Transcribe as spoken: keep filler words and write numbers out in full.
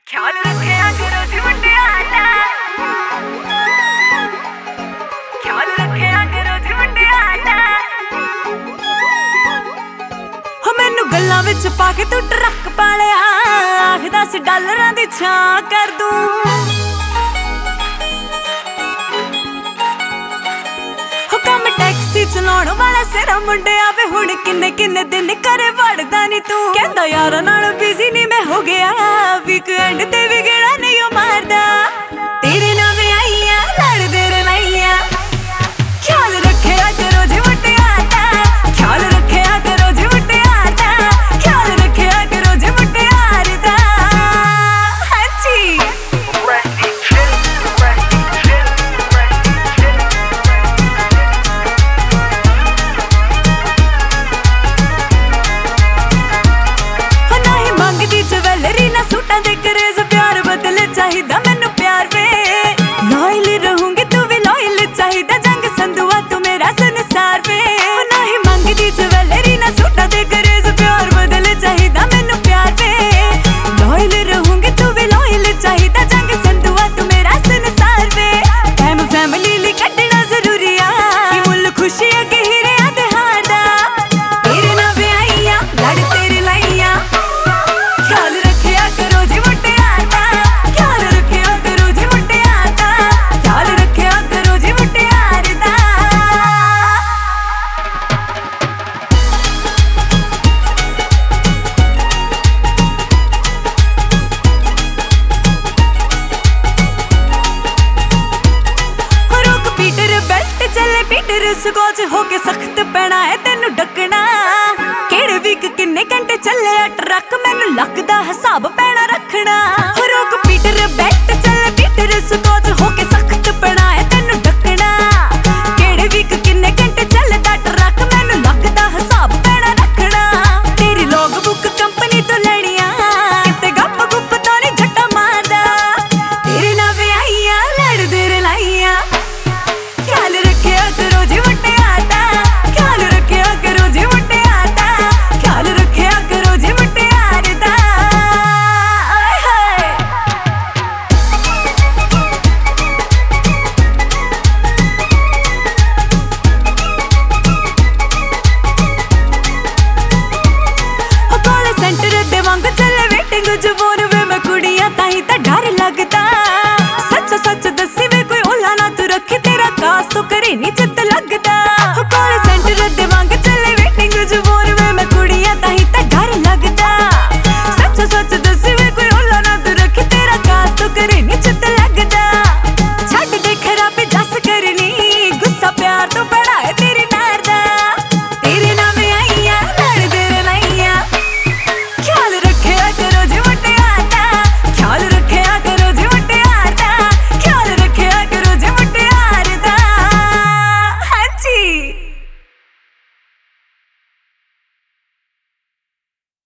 ख्याल रखिया करो जी मुंडिया दा, ख्याल रखिया करो जी मुंडिया दा। हो मैनू गल्लां विच पा के तू ट्रक पालिया, आख दस डॉलरां दी छां कर दूं। हो कम टैक्सी चलाउण वाला सिरा मुंडिया वे हुण किन्ने किन्ने दिन करे वड़दा नी तू। कहंदा यारां नाल बिजी नी मैं हो गया, वीकेंड ते भी गेड़ा नहीं ओ मारदा। तेरे नाल वे आईयां लड़दे रलाइयां, ख्याल रखिया करो जी मुंडिया दा, ख्याल रखिया करो जी मुंडिया दा, ख्याल रखिया करो जी मुंडिया दा। हां जी ज्वैलरी ना सूटां दे करेज, प्यार बदले चाहिदा मैनू प्यार वे। लॉयल रहूंगी तू भी लॉयल चाहिदा, जंग संधुआ तू मेरा संसार वे। नहीं मंगदी ज्वैलरी ना सूटां दे करेज, प्यार बदले चाहिदा मैनू प्यार वे। लॉयल रहूंगी तू भी लॉयल चाहिदा, जंग संधुआ तू मेरा संसार वे। टाइम फैमिली ली कड्डना जरूरी आ, कि मुल खुशी है कि हीरे ते हार दा। तेरे नाल वे आईयां लड़ तेरे लाइयां, ख्याल रखिया करो जी मुंडिया दा, ख्याल रखिया करो जी मुंडिया दा, ख्याल रखिया करो जी मुंडिया दा। रोक पीटर बेल्ट चले पीटर स्कॉच होके सख्त पैना है तेनू डकना। केड़े वीक किन्ने घंटे चले ट्रक, मैनू लगदा हिसाब पैना रखना। रोक पीटर बेल्ट चले पीटर स्कॉच होके सख्त पैना है तेनू डकना। केड़े वीक किन्ने घंटे चलदा ट्रक, मैनू लगदा हिसाब पैना रखना। तेरी लॉग बुक कंपनी तो लेनिया, किते गप गुप तो नहीं झट्टा मारदा। तेरे नाल वे आईयां लड़दे रलाइयां, ख्याल रखिया करो जी मुंडिया दा, ख्याल रखिया करो जी मुंडिया दा, ख्याल रखिया करो जी मुंडिया दा। आए हाय हो कॉल सेंटर दे वांग चले वेटिंग जबोन वे, मैं कुड़ियां ताही तां डर लगदा। सच सच दसी वे कोई ओला ना तू रखी, तेरा कास तो करे नी चित लगदा।